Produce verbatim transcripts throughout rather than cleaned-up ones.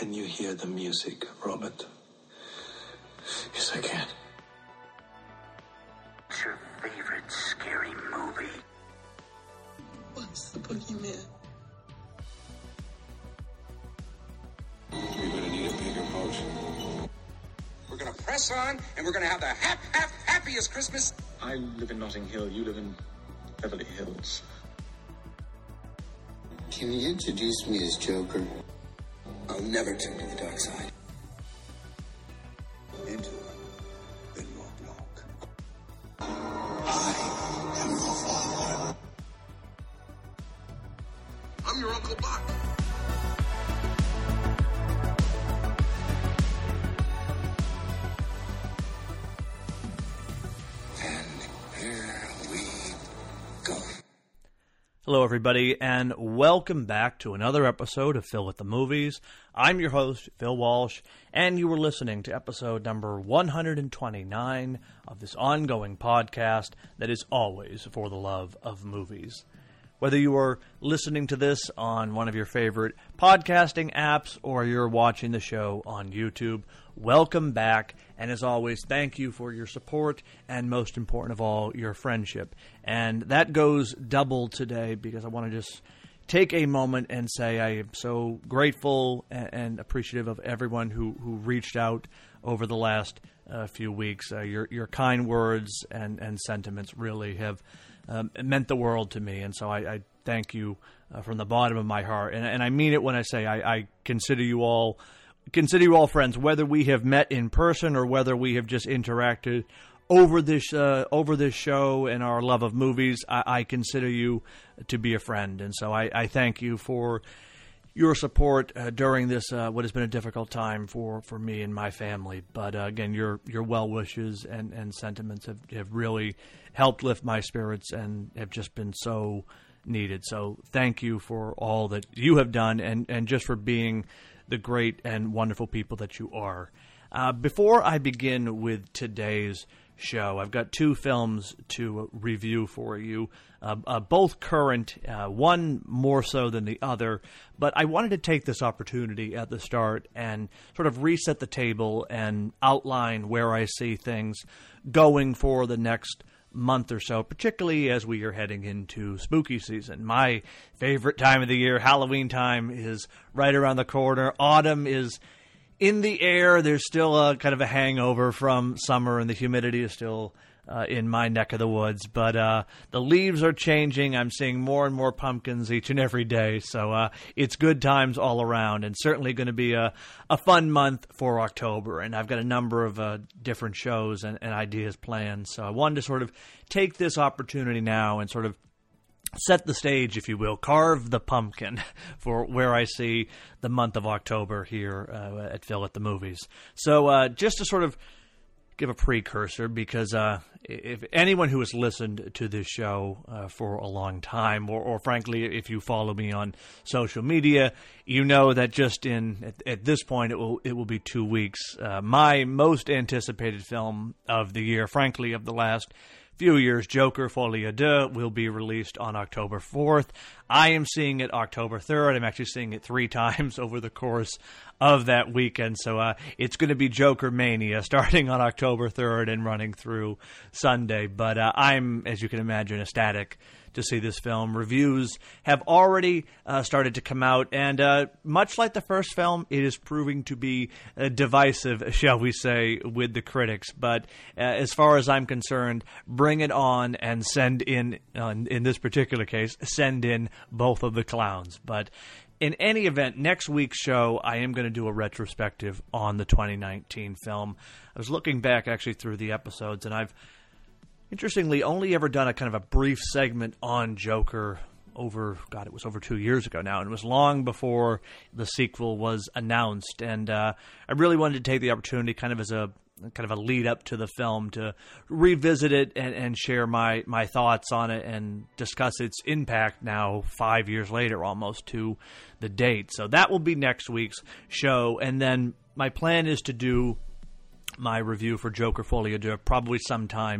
Can you hear the music, Robert? Yes, I can. What's your favorite scary movie? What's the boogeyman? We're gonna need a bigger boat. We're gonna press on, and we're gonna have the hap, hap, happiest Christmas. I live in Notting Hill. You live in Beverly Hills. Can you introduce me as Joker? I'll never turn to the dark side. Enter Benoit Blanc. I am your father. I'm your Uncle Buck. Hello, everybody, and welcome back to another episode of Phil with the Movies. I'm your host, Phil Walsh, and you were listening to episode number one hundred twenty-nine of this ongoing podcast that is always for the love of movies. Whether you are listening to this on one of your favorite podcasting apps or you're watching the show on YouTube, welcome back. And as always, thank you for your support and, most important of all, your friendship. And that goes double today because I want to just take a moment and say I am so grateful and, and appreciative of everyone who, who reached out over the last uh, few weeks. Uh, your your kind words and, and sentiments really have um, meant the world to me. And so I, I thank you uh, from the bottom of my heart. And, and I mean it when I say I, I consider you all Consider you all friends, whether we have met in person or whether we have just interacted over this uh, over this show and our love of movies. I, I consider you to be a friend, and so I, I thank you for your support uh, during this uh, what has been a difficult time for, for me and my family. But uh, again, your your well wishes and, and sentiments have, have really helped lift my spirits and have just been so needed. So thank you for all that you have done, and, and just for being the great and wonderful people that you are. Uh, before I begin with today's show, I've got two films to review for you, uh, uh, both current, uh, one more so than the other, but I wanted to take this opportunity at the start and sort of reset the table and outline where I see things going for the next month or so, particularly as we are heading into spooky season. My favorite time of the year, Halloween time, is right around the corner. Autumn is in the air. There's still a kind of a hangover from summer, and the humidity is still uh, in my neck of the woods. But uh, the leaves are changing. I'm seeing more and more pumpkins each and every day. So uh, it's good times all around, and certainly going to be a, a fun month for October. And I've got a number of uh, different shows and, and ideas planned. So I wanted to sort of take this opportunity now and sort of set the stage, if you will, carve the pumpkin for where I see the month of October here uh, at Phil at the Movies. So uh, just to sort of give a precursor, because uh, if anyone who has listened to this show uh, for a long time, or, or frankly, if you follow me on social media, you know that just in at, at this point it will it will be two weeks. Uh, my most anticipated film of the year, frankly, of the last few years, Joker Folie à Deux, will be released on October fourth. I am seeing it October third. I'm actually seeing it three times over the course of that weekend. So uh, it's going to be Joker Mania starting on October third and running through Sunday. But uh, I'm, as you can imagine, ecstatic to see this film. Reviews have already uh, started to come out, and uh, much like the first film, it is proving to be uh, divisive, shall we say, with the critics. But uh, as far as I'm concerned, bring it on and send in, uh, in this particular case, send in both of the clowns. But in any event, next week's show, I am going to do a retrospective on the twenty nineteen film. I was looking back actually through the episodes, and I've interestingly only ever done a kind of a brief segment on Joker over, God, it was over two years ago now, and it was long before the sequel was announced. And uh, I really wanted to take the opportunity kind of as a kind of a lead up to the film to revisit it and, and share my, my thoughts on it and discuss its impact now five years later almost to the date. So that will be next week's show. And then my plan is to do my review for Joker Folie à Deux probably sometime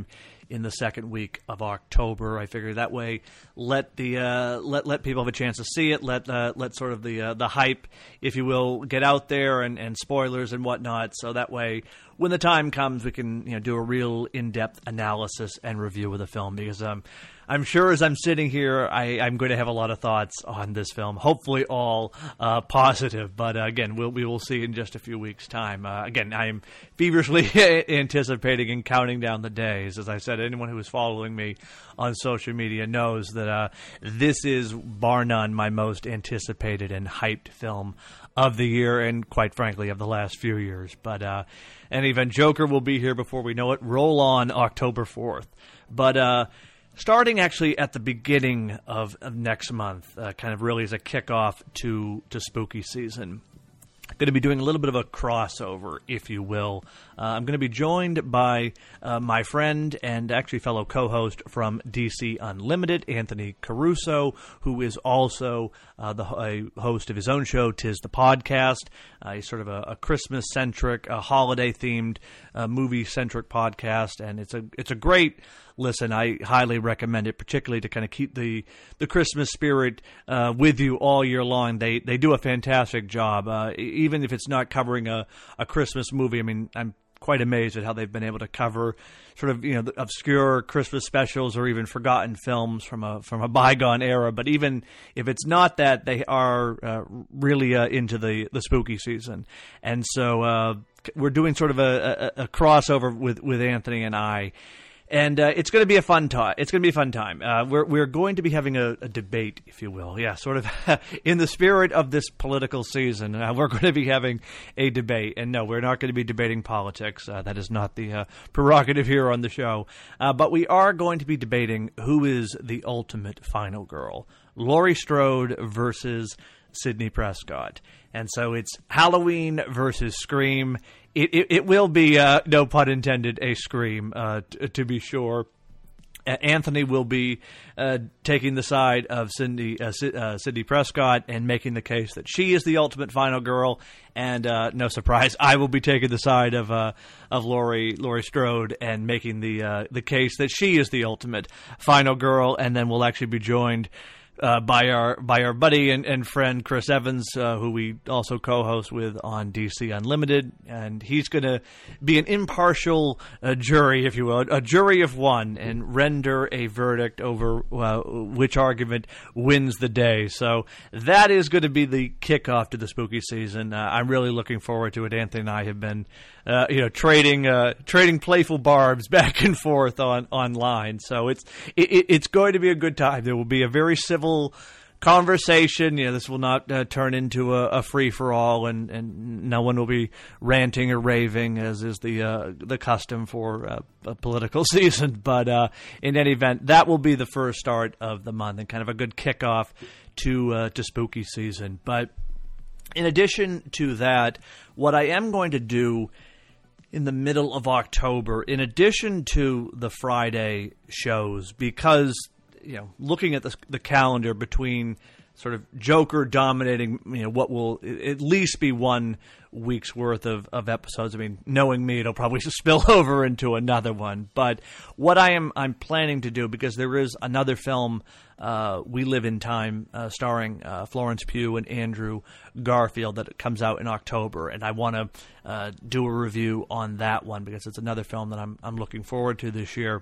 in the second week of October. I figure that way, let the uh, let let people have a chance to see it. Let uh, let sort of the uh, the hype, if you will, get out there, and, and spoilers and whatnot. So that way, when the time comes, we can you know do a real in-depth analysis and review of the film. Because um, I'm sure as I'm sitting here, I, I'm going to have a lot of thoughts on this film. Hopefully, all uh, positive. But uh, again, we'll we will see in just a few weeks' time. Uh, again, I am feverishly anticipating and counting down the days. As I said, anyone who is following me on social media knows that uh, this is, bar none, my most anticipated and hyped film of the year, and quite frankly, of the last few years. But uh, and even Joker will be here before we know it. Roll on October fourth. But uh, starting actually at the beginning of, of next month, uh, kind of really as a kickoff to, to spooky season, going to be doing a little bit of a crossover, if you will. Uh, I'm going to be joined by uh, my friend and actually fellow co-host from D C Unlimited, Anthony Caruso, who is also uh, the a host of his own show, Tis the Podcast. Uh, he's sort of a, a Christmas-centric, a holiday-themed, uh, movie-centric podcast, and it's a it's a great listen. I highly recommend it, particularly to kind of keep the, the Christmas spirit uh, with you all year long. They they do a fantastic job, uh, even if it's not covering a, a Christmas movie. I mean, I'm quite amazed at how they've been able to cover sort of, you know, the obscure Christmas specials or even forgotten films from a from a bygone era. But even if it's not that, they are uh, really uh, into the, the spooky season. And so uh, we're doing sort of a, a, a crossover with, with Anthony and I. And uh, it's going to be a fun time. It's going to be a fun time. Uh, we're we're going to be having a, a debate, if you will. Yeah, sort of in the spirit of this political season. Uh, we're going to be having a debate. And no, we're not going to be debating politics. Uh, that is not the uh, prerogative here on the show. Uh, but we are going to be debating who is the ultimate final girl. Laurie Strode versus Sidney Prescott. And so it's Halloween versus Scream. It, it, it will be, uh, no pun intended, a Scream, uh, t- to be sure. Uh, Anthony will be uh, taking the side of Cindy, uh, C- uh, Sidney Prescott and making the case that she is the ultimate final girl. And uh, no surprise, I will be taking the side of uh, of Laurie Laurie Strode and making the uh, the case that she is the ultimate final girl. And then we'll actually be joined Uh, by our by our buddy and, and friend Chris Evans, uh, who we also co-host with on D C Unlimited, and he's going to be an impartial uh, jury, if you will, a jury of one, and render a verdict over uh, which argument wins the day. So that is going to be the kickoff to the spooky season. Uh, I'm really looking forward to it. Anthony and I have been, uh, you know, trading uh, trading playful barbs back and forth on online. So it's it, it's going to be a good time. There will be a very civil conversation. You know, this will not uh, turn into a, a free-for-all, and, and no one will be ranting or raving, as is the uh, the custom for uh, a political season. But uh, in any event, that will be the first start of the month and kind of a good kickoff to uh, to spooky season. But in addition to that, what I am going to do in the middle of October, in addition to the Friday shows, because you know, looking at the, the calendar between sort of Joker dominating, you know, what will at least be one week's worth of, of episodes. I mean, knowing me, it'll probably spill over into another one. But what I am I'm planning to do, because there is another film, uh, We Live in Time, uh, starring uh, Florence Pugh and Andrew Garfield, that comes out in October, and I want to uh, do a review on that one because it's another film that I'm I'm looking forward to this year.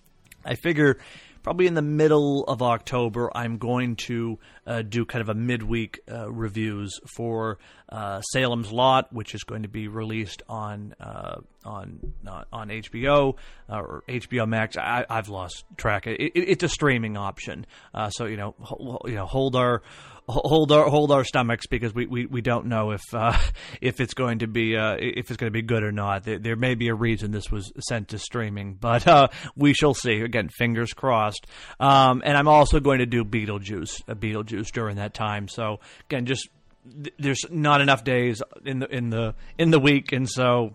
I figure probably in the middle of October, I'm going to uh, do kind of a midweek uh, reviews for uh, Salem's Lot, which is going to be released on uh, on uh, on H B O uh, or H B O Max. I, I've lost track. It, it, it's a streaming option, uh, so you know, ho- you know, hold our. Hold our hold our stomachs, because we, we, we don't know if uh, if it's going to be uh, if it's going to be good or not. There, there may be a reason this was sent to streaming, but uh, we shall see. Again, fingers crossed. Um, and I'm also going to do Beetlejuice, uh, Beetlejuice during that time. So again, just th- there's not enough days in the in the in the week, and so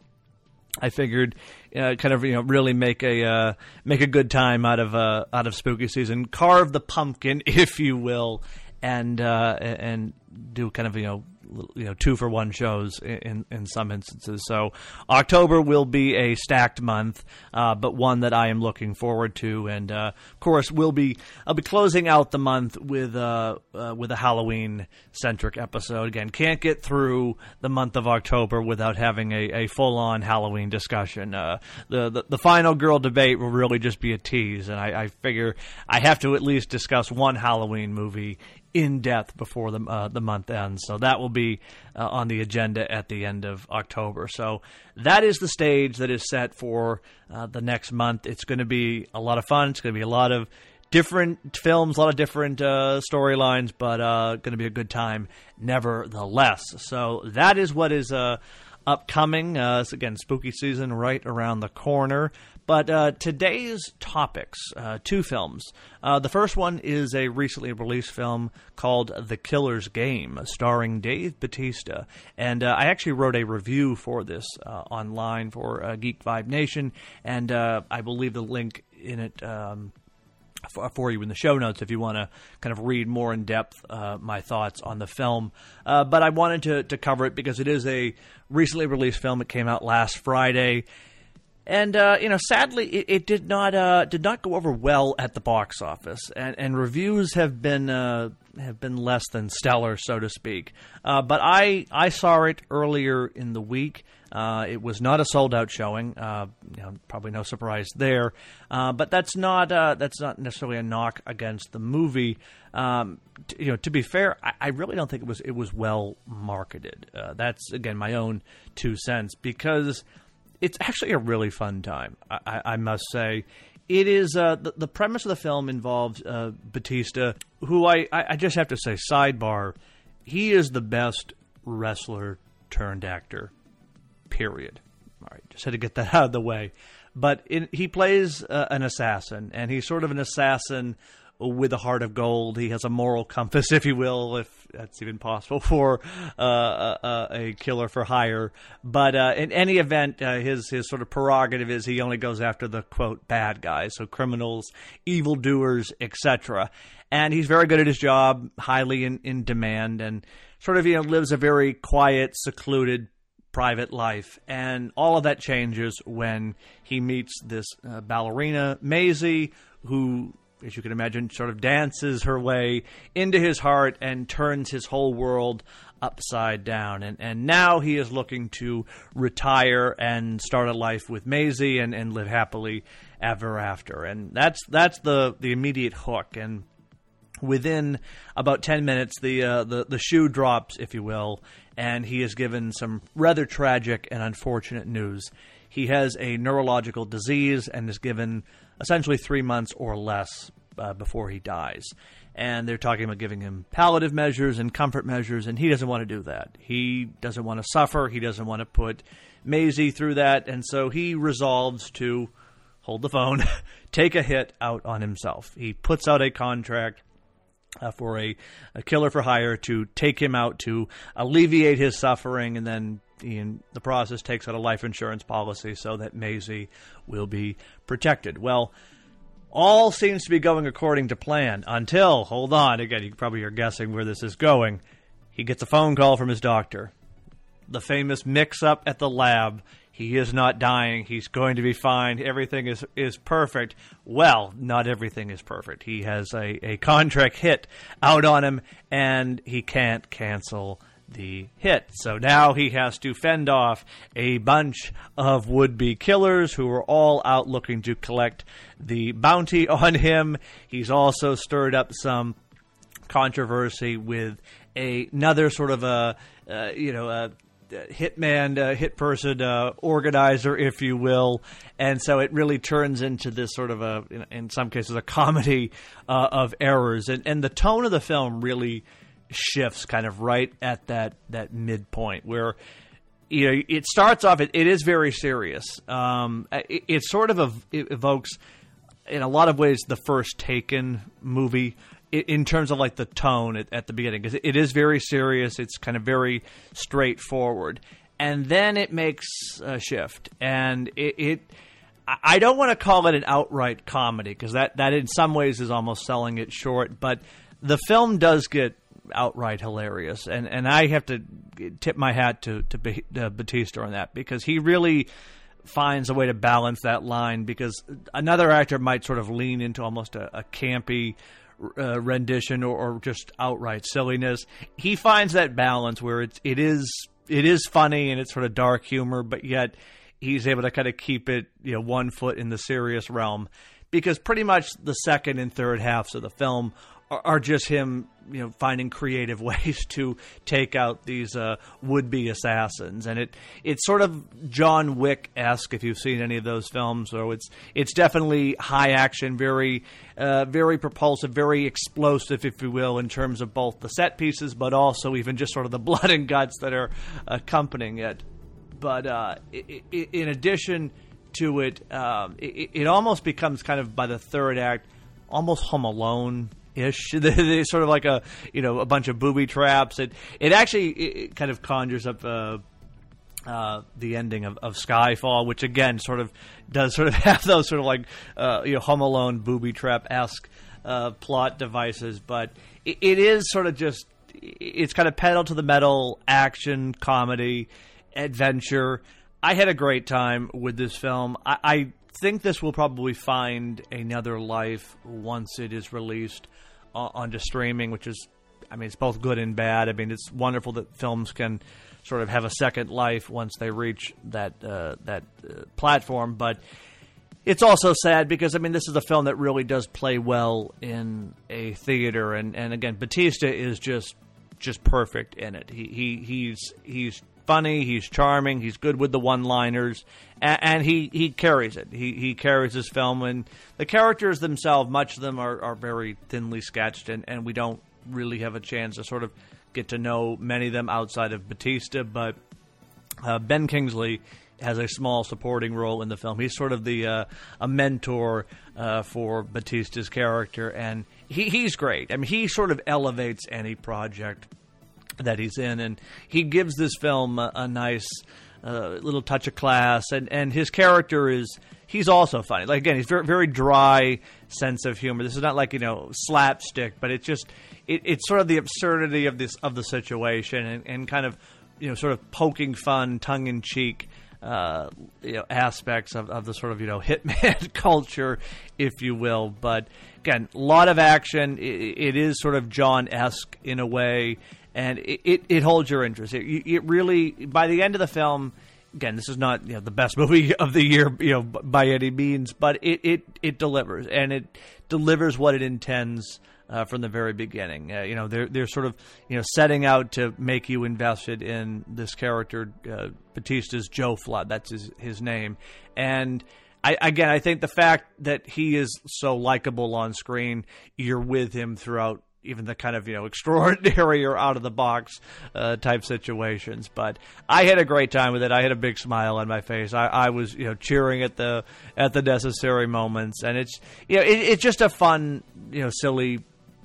I figured, uh, kind of, you know, really make a uh, make a good time out of uh, out of spooky season, carve the pumpkin, if you will. And uh, and do kind of, you know, you know, two for one shows in, in some instances. So October will be a stacked month, uh, but one that I am looking forward to. And uh, of course, we'll be I'll be closing out the month with uh, uh, with a Halloween centric episode. Again, can't get through the month of October without having a, a full on Halloween discussion. Uh, the, the the final girl debate will really just be a tease, and I, I figure I have to at least discuss one Halloween movie in depth before the uh, the month ends. So that will be uh, on the agenda at the end of October. So that is the stage that is set for uh, the next month. It's going to be a lot of fun. It's going to be a lot of different films, a lot of different uh, storylines, but uh, going to be a good time nevertheless. So that is what is uh, upcoming. Uh, so again, spooky season right around the corner. But uh, today's topics, uh, two films. Uh, the first one is a recently released film called The Killer's Game, starring Dave Bautista. And uh, I actually wrote a review for this uh, online for uh, Geek Vibe Nation, and uh, I will leave the link in it um, for, for you in the show notes if you want to kind of read more in depth uh, my thoughts on the film. Uh, but I wanted to, to cover it because it is a recently released film. It came out last Friday. And uh, you know, sadly, it, it did not uh, did not go over well at the box office, and, and reviews have been uh, have been less than stellar, so to speak. Uh, but I I saw it earlier in the week. Uh, it was not a sold out showing. Uh, you know, probably no surprise there. Uh, but that's not uh, that's not necessarily a knock against the movie. Um, t- you know, to be fair, I, I really don't think it was it was well marketed. Uh, that's again my own two cents, because it's actually a really fun time, I, I must say. It is uh, the, the premise of the film involves uh, Bautista, who I, I just have to say, sidebar, he is the best wrestler turned actor, period. All right, just had to get that out of the way. But in, he plays uh, an assassin, and he's sort of an assassin with a heart of gold. He has a moral compass, if you will, if that's even possible for uh, a, a killer for hire. But uh, in any event, uh, his his sort of prerogative is he only goes after the, quote, bad guys, so criminals, evildoers, et cetera. And he's very good at his job, highly in, in demand, and sort of, you know, lives a very quiet, secluded, private life. And all of that changes when he meets this uh, ballerina, Maisie, who, as you can imagine, sort of dances her way into his heart and turns his whole world upside down. And and now he is looking to retire and start a life with Maisie and, and live happily ever after. And that's that's the, the immediate hook. And within about ten minutes, the, uh, the, the shoe drops, if you will, and he is given some rather tragic and unfortunate news. He has a neurological disease and is given essentially three months or less uh, before he dies. And they're talking about giving him palliative measures and comfort measures, and he doesn't want to do that. He doesn't want to suffer. He doesn't want to put Maisie through that, and so he resolves to hold the phone, take a hit out on himself. He puts out a contract uh, for a, a killer for hire to take him out to alleviate his suffering, and then in the process takes out a life insurance policy so that Maisie will be protected. Well, all seems to be going according to plan until, hold on, again, you probably are guessing where this is going. He gets a phone call from his doctor. The famous mix-up at the lab. He is not dying. He's going to be fine. Everything is, is perfect. Well, not everything is perfect. He has a, a contract hit out on him, and he can't cancel the hit. So now he has to fend off a bunch of would-be killers who are all out looking to collect the bounty on him. He's also stirred up some controversy with a, another sort of a, uh, you know, a hitman, uh, hit person, uh, organizer, if you will. And so it really turns into this sort of a, in, in some cases, a comedy uh, of errors. And, and the tone of the film really shifts kind of right at that, that midpoint where, you know, it starts off, it, it is very serious. Um, it, it sort of ev- it evokes, in a lot of ways, the first Taken movie in, in terms of like the tone at, at the beginning, because it, it is very serious. It's kind of very straightforward. And then it makes a shift. And it, it I don't want to call it an outright comedy, because that, that in some ways is almost selling it short. But the film does get outright hilarious, and and I have to tip my hat to to, B- to Bautista on that, because he really finds a way to balance that line, because another actor might sort of lean into almost a, a campy uh, rendition or, or just outright silliness. He finds that balance where it's it is it is funny and it's sort of dark humor, but yet he's able to kind of keep it, you know, one foot in the serious realm, because pretty much the second and third halves of the film are, are just him, you know, finding creative ways to take out these uh, would-be assassins, and it it's sort of John Wick-esque if you've seen any of those films. So it's it's definitely high action, very uh, very propulsive, very explosive, if you will, in terms of both the set pieces, but also even just sort of the blood and guts that are accompanying it. But uh, i- i- in addition to it, um, it, it almost becomes kind of by the third act almost Home Alone. Ish, they sort of like a you know a bunch of booby traps. It it actually it kind of conjures up uh, uh, the ending of, of Skyfall, which again sort of does sort of have those sort of like uh, you know Home Alone booby trap esque uh, plot devices. But it, it is sort of just it's kind of pedal to the metal action comedy adventure. I had a great time with this film. I, I think this will probably find another life once it is released uh, onto streaming, which is, I mean, it's both good and bad. I mean, it's wonderful that films can sort of have a second life once they reach that uh, that uh, platform, but it's also sad because, I mean, this is a film that really does play well in a theater, and, and again, Bautista is just just perfect in it. He he he's he's funny, he's charming, he's good with the one-liners, and, and he, he carries it. He he carries this film, and the characters themselves, much of them are, are very thinly sketched, and, and we don't really have a chance to sort of get to know many of them outside of Bautista, but uh, Ben Kingsley has a small supporting role in the film. He's sort of the uh, a mentor uh, for Bautista's character, and he he's great. I mean, he sort of elevates any project that he's in, and he gives this film a, a nice uh, little touch of class, and, and his character is, he's also funny. Like, again, he's very, very dry sense of humor. This is not like, you know, slapstick, but it's just, it, it's sort of the absurdity of this, of the situation, and, and kind of, you know, sort of poking fun, tongue-in-cheek uh, you know, aspects of, of the sort of, you know, hitman culture, if you will. But, again, a lot of action. It, it is sort of John-esque in a way, and it, it, it holds your interest. It, it really, by the end of the film, again, this is not, you know, the best movie of the year, you know, by any means, but it, it, it delivers, and it delivers what it intends uh, from the very beginning. Uh, you know, they're they're sort of, you know, setting out to make you invested in this character, uh, Bautista's Joe Flood. That's his his name, and I, again, I think the fact that he is so likable on screen, you're with him throughout even the kind of, you know, extraordinary or out-of-the-box uh, type situations. But I had a great time with it. I had a big smile on my face. I, I was, you know, cheering at the at the necessary moments. And it's, you know, it, it's just a fun, you know, silly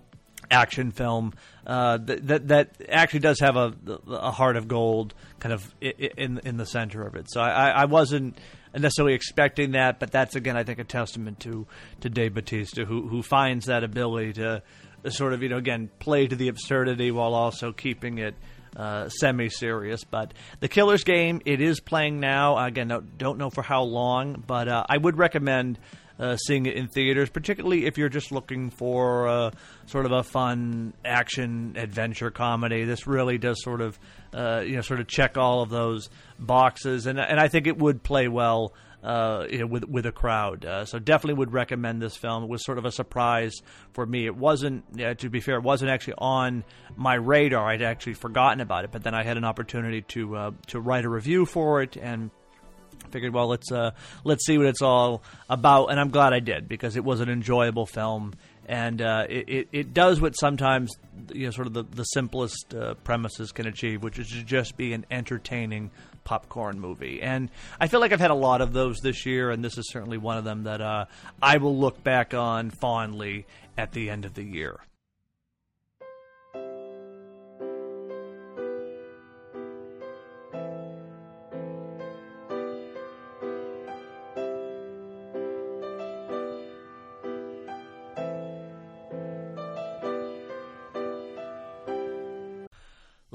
action film uh, that, that that actually does have a, a heart of gold kind of in in the center of it. So I, I wasn't necessarily expecting that, but that's, again, I think, a testament to, to Dave Bautista, who who finds that ability to sort of, you know, again, play to the absurdity while also keeping it uh, semi-serious. But The Killer's Game, it is playing now. Again, don't, don't know for how long, but uh, I would recommend uh, seeing it in theaters, particularly if you're just looking for uh, sort of a fun action adventure comedy. This really does sort of, uh, you know, sort of check all of those boxes, and and I think it would play well Uh, you know, with with a crowd. Uh, so definitely would recommend this film. It was sort of a surprise for me. It wasn't, uh, to be fair, it wasn't actually on my radar. I'd actually forgotten about it, but then I had an opportunity to uh, to write a review for it, and figured, well, let's uh, let's see what it's all about. And I'm glad I did, because it was an enjoyable film, and uh, it, it it does what sometimes, you know, sort of the the simplest uh, premises can achieve, which is to just be an entertaining popcorn movie. And I feel like I've had a lot of those this year, and this is certainly one of them that uh, I will look back on fondly at the end of the year.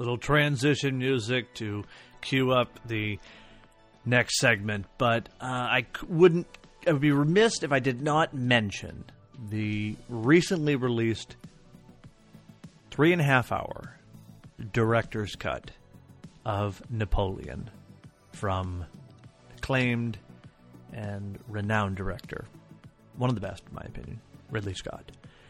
little transition music to cue up the next segment, but uh, I wouldn't. I would be remiss if I did not mention the recently released three and a half hour director's cut of Napoleon from acclaimed and renowned director, one of the best in my opinion, Ridley Scott.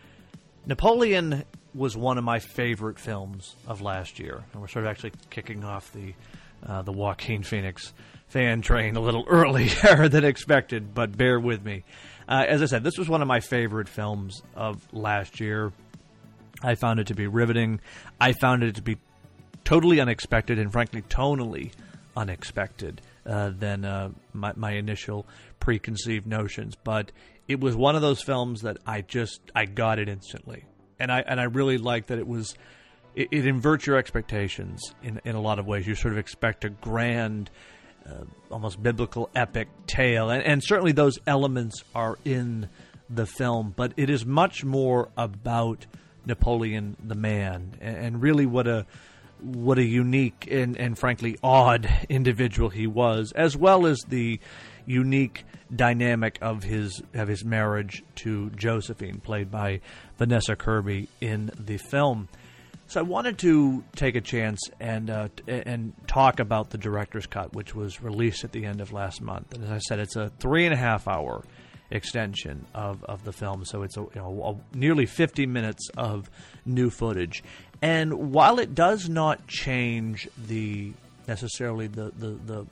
Napoleon was one of my favorite films of last year, and we're sort of actually kicking off the uh, the Joaquin Phoenix fan train a little earlier than expected, but bear with me. Uh, as I said, this was one of my favorite films of last year. I found it to be riveting. I found it to be totally unexpected and, frankly, tonally unexpected uh, than uh, my, my initial preconceived notions. But it was one of those films that I just I got it instantly, and I and I really liked that it was. It, it inverts your expectations in in a lot of ways. You sort of expect a grand, uh, almost biblical epic tale, and, and certainly those elements are in the film. But it is much more about Napoleon the man, and, and really what a what a unique and, and frankly odd individual he was, as well as the unique dynamic of his of his marriage to Josephine, played by Vanessa Kirby in the film. So I wanted to take a chance and uh, and talk about the director's cut, which was released at the end of last month. And as I said, it's a three and a half hour extension of, of the film, so it's a, you know, a, nearly fifty minutes of new footage. And while it does not change the necessarily the, the, the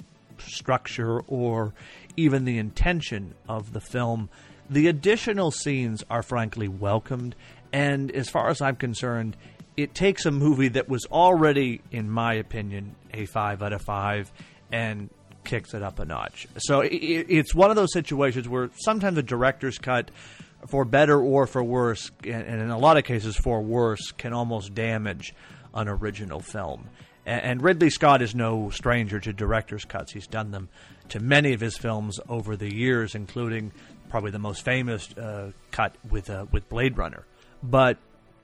structure or even the intention of the film, the additional scenes are frankly welcomed. And as far as I'm concerned, it takes a movie that was already, in my opinion, a five out of five and kicks it up a notch. So it, it's one of those situations where sometimes a director's cut, for better or for worse, and in a lot of cases for worse, can almost damage an original film. And Ridley Scott is no stranger to director's cuts. He's done them to many of his films over the years, including probably the most famous uh, cut with uh, with Blade Runner. But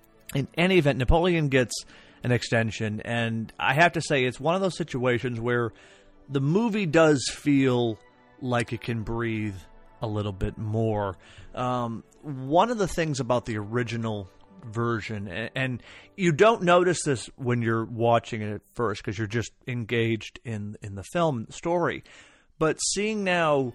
in any event, Napoleon gets an extension, and I have to say it's one of those situations where the movie does feel like it can breathe a little bit more. Um, one of the things about the original version, and, and you don't notice this when you're watching it at first because you're just engaged in, in the film, the story, but seeing now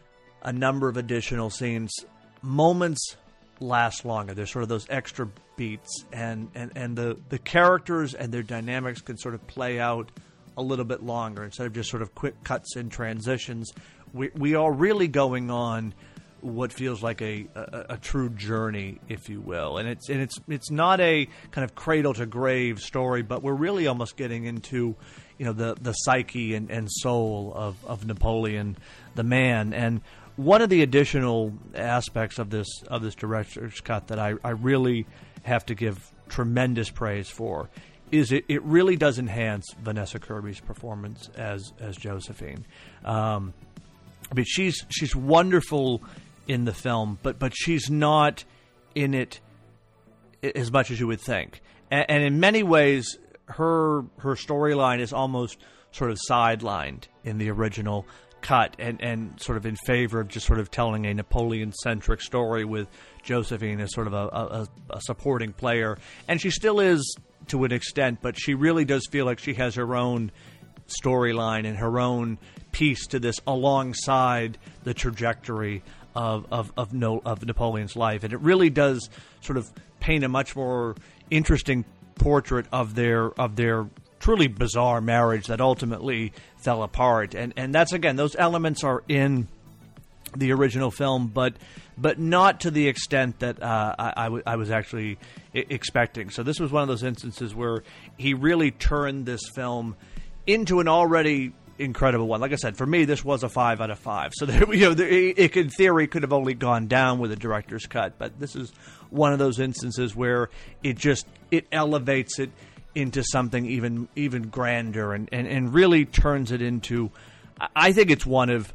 a number of additional scenes, moments last longer. There's sort of those extra beats, and, and, and the, the characters and their dynamics can sort of play out a little bit longer instead of just sort of quick cuts and transitions. We we are really going on what feels like a, a, a true journey, if you will, and it's and it's it's not a kind of cradle to grave story, but we're really almost getting into, you know, the the psyche and, and soul of, of Napoleon the man. And one of the additional aspects of this of this director's cut that I, I really have to give tremendous praise for is it, it really does enhance Vanessa Kirby's performance as as Josephine. Um, I mean, she's she's wonderful in the film, but but she's not in it as much as you would think. And, and in many ways, her her storyline is almost sort of sidelined in the original cut, and, and sort of in favor of just sort of telling a Napoleon-centric story with Josephine as sort of a, a, a supporting player. And she still is to an extent, but she really does feel like she has her own storyline and her own piece to this alongside the trajectory of of of, no, of Napoleon's life. And it really does sort of paint a much more interesting portrait of their of their truly bizarre marriage that ultimately fell apart. And and that's, again, those elements are in the original film, but but not to the extent that uh, I, I, w- I was actually I- expecting. So this was one of those instances where he really turned this film into an already incredible one. Like I said, for me, this was a five out of five. So there, you know, there, it, in theory, could have only gone down with a director's cut. But this is one of those instances where it just it elevates it into something even even grander, and, and, and really turns it into. I think it's one of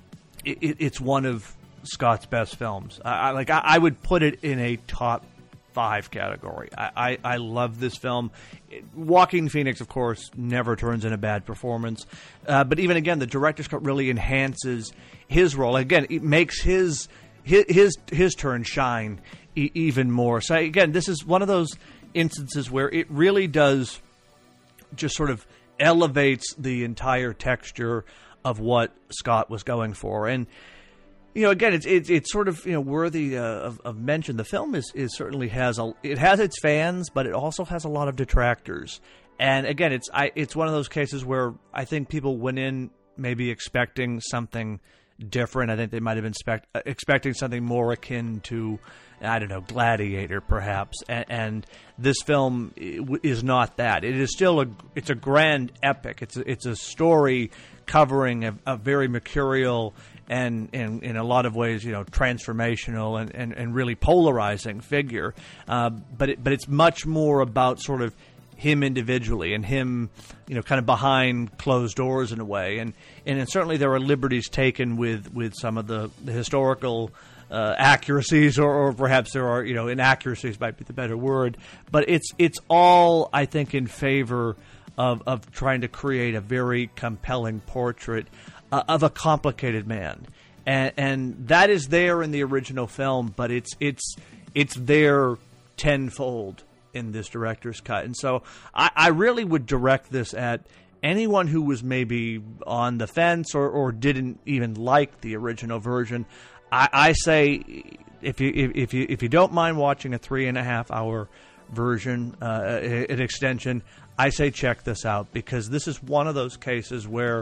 it, it's one of Scott's best films. I, I like I, I would put it in a top five category. I, I, I love this film. Joaquin Phoenix, of course, never turns in a bad performance. Uh, but even again, the director's cut really enhances his role. Again, it makes his his his, his turn shine e- even more. So again, this is one of those instances where it really does just sort of elevates the entire texture of what Scott was going for. And you know, again, it's it's, it's sort of you know worthy uh, of, of mention. The film is, is certainly has a it has its fans, but it also has a lot of detractors. And again, it's I it's one of those cases where I think people went in maybe expecting something different. I think they might have been expect, expecting something more akin to, I don't know, Gladiator, perhaps. And, and this film is not that. It is still a it's a grand epic. It's a, it's a story covering a, a very mercurial and, and in a lot of ways, you know, transformational and, and, and really polarizing figure. Uh, but it, but it's much more about sort of him individually and him, you know, kind of behind closed doors in a way. And and certainly there are liberties taken with, with some of the, the historical uh, accuracies, or, or perhaps there are, you know, inaccuracies might be the better word. But it's it's all, I think, in favor of, of trying to create a very compelling portrait uh, of a complicated man. And, and that is there in the original film, but it's it's it's there tenfold in this director's cut. And so I, I really would direct this at anyone who was maybe on the fence or, or didn't even like the original version. I, I say if you if, if you if you don't mind watching a three and a half hour version, uh, an extension, I say check this out, because this is one of those cases where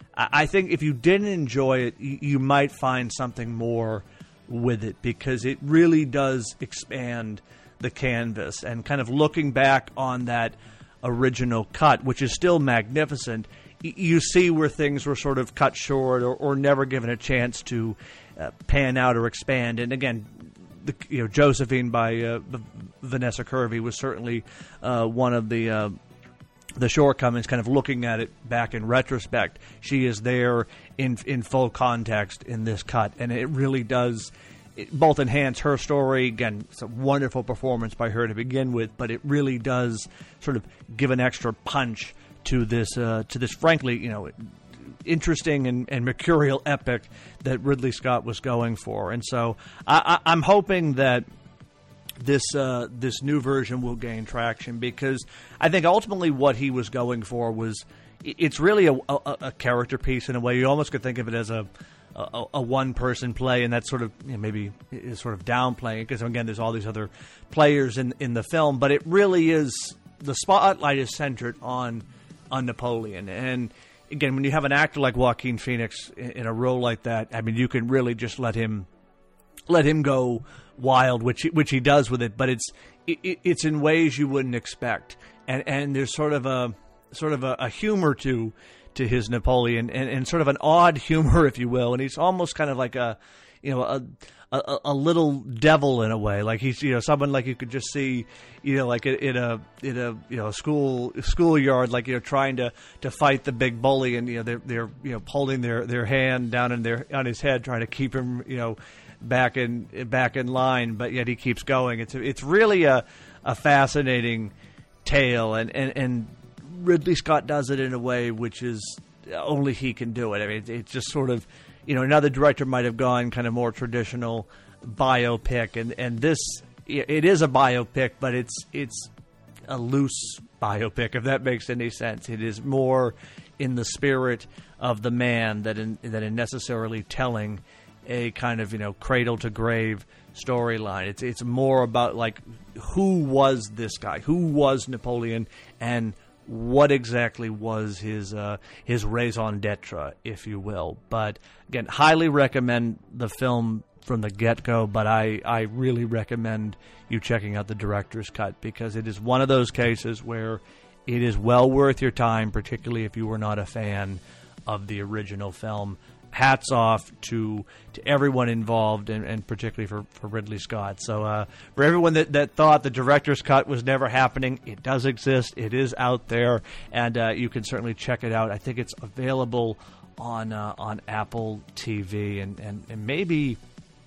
I think if you didn't enjoy it, you, you might find something more with it, because it really does expand the canvas. And kind of looking back on that original cut, which is still magnificent, y- you see where things were sort of cut short or, or never given a chance to uh, pan out or expand. And again, the, you know, Josephine by uh, Vanessa Kirby was certainly uh, one of the uh, the shortcomings. Kind of looking at it back in retrospect, she is there in in full context in this cut, and it really does It both enhance her story. Again, it's a wonderful performance by her to begin with, but it really does sort of give an extra punch to this, uh, to this frankly, you know, interesting and, and mercurial epic that Ridley Scott was going for. And so I, I, I'm hoping that this uh, this new version will gain traction, because I think ultimately what he was going for was, it's really a, a, a character piece in a way. You almost could think of it as a a, a one-person play, and that sort of, you know, maybe is sort of downplaying it, because again, there's all these other players in in the film, but it really is, the spotlight is centered on on Napoleon. And again, when you have an actor like Joaquin Phoenix in, in a role like that, I mean, you can really just let him let him go wild, which he, which he does with it. But it's it, it's in ways you wouldn't expect, and and there's sort of a sort of a, a humor to. to his Napoleon, and, and sort of an odd humor, if you will. And he's almost kind of like a, you know, a, a, a little devil in a way. Like he's, you know, someone like you could just see, you know, like in a, in a, you know, school, schoolyard, like, you know, trying to, to fight the big bully, and, you know, they're, they're, you know, holding their, their hand down in their, on his head, trying to keep him, you know, back in, back in line, but yet he keeps going. It's, it's really a, a fascinating tale, and, and, and, Ridley Scott does it in a way which is only he can do it. I mean, it's just sort of, you know, another director might have gone kind of more traditional biopic, and, and this, it is a biopic, but it's it's a loose biopic, if that makes any sense. It is more in the spirit of the man than in, than in necessarily telling a kind of, you know, cradle to grave storyline. It's it's more about, like, who was this guy? Who was Napoleon? And what exactly was his uh, his raison d'etre, if you will. But again, highly recommend the film from the get-go, but I, I really recommend you checking out the director's cut, because it is one of those cases where it is well worth your time, particularly if you were not a fan of the original film. Hats off to to everyone involved, and, and particularly for, for Ridley Scott. So uh, for everyone that, that thought the director's cut was never happening, it does exist. It is out there, and uh, you can certainly check it out. I think it's available on uh, on Apple T V, and, and, and maybe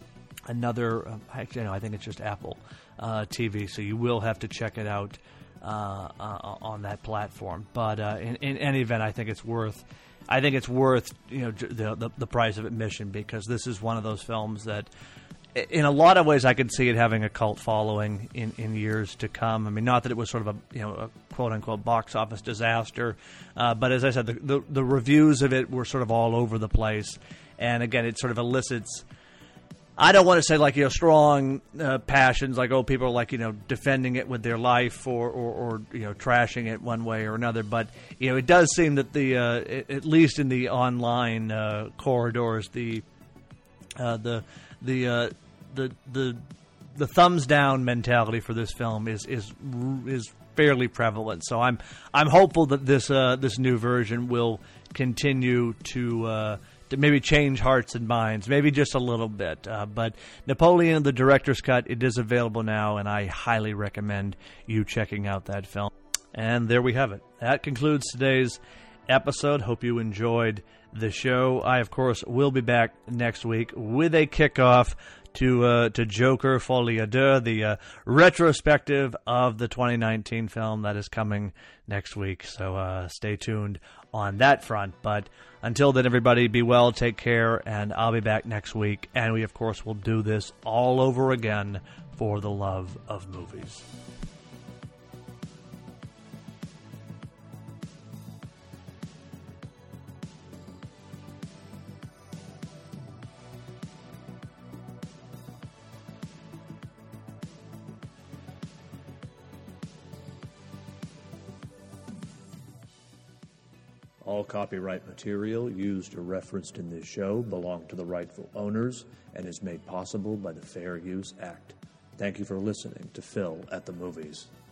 another. Uh, actually, no, I think it's just Apple uh, T V. So you will have to check it out uh, uh, on that platform. But uh, in, in any event, I think it's worth. I think it's worth you know the, the the price of admission, because this is one of those films that, in a lot of ways, I could see it having a cult following in, in years to come. I mean, not that it was sort of a you know a quote unquote box office disaster, uh, but as I said, the, the the reviews of it were sort of all over the place, and again, it sort of elicits. I don't want to say like you know strong uh, passions, like oh people are like you know defending it with their life or, or, or you know trashing it one way or another, but you know it does seem that the uh, at least in the online uh, corridors the uh, the the uh, the the the thumbs down mentality for this film is is is fairly prevalent. So I'm I'm hopeful that this uh, this new version will continue to. Uh, To maybe change hearts and minds, maybe just a little bit. Uh, but Napoleon, the director's cut, it is available now, and I highly recommend you checking out that film. And there we have it. That concludes today's episode. Hope you enjoyed the show. I, of course, will be back next week with a kickoff to uh, to Joker Folie deux, the uh, retrospective of the twenty nineteen film that is coming next week. So uh, stay tuned on that front. But until then, everybody, be well, take care, and I'll be back next week. And we, of course, will do this all over again for the love of movies. All copyright material used or referenced in this show belong to the rightful owners and is made possible by the Fair Use Act. Thank you for listening to Phil at the Movies.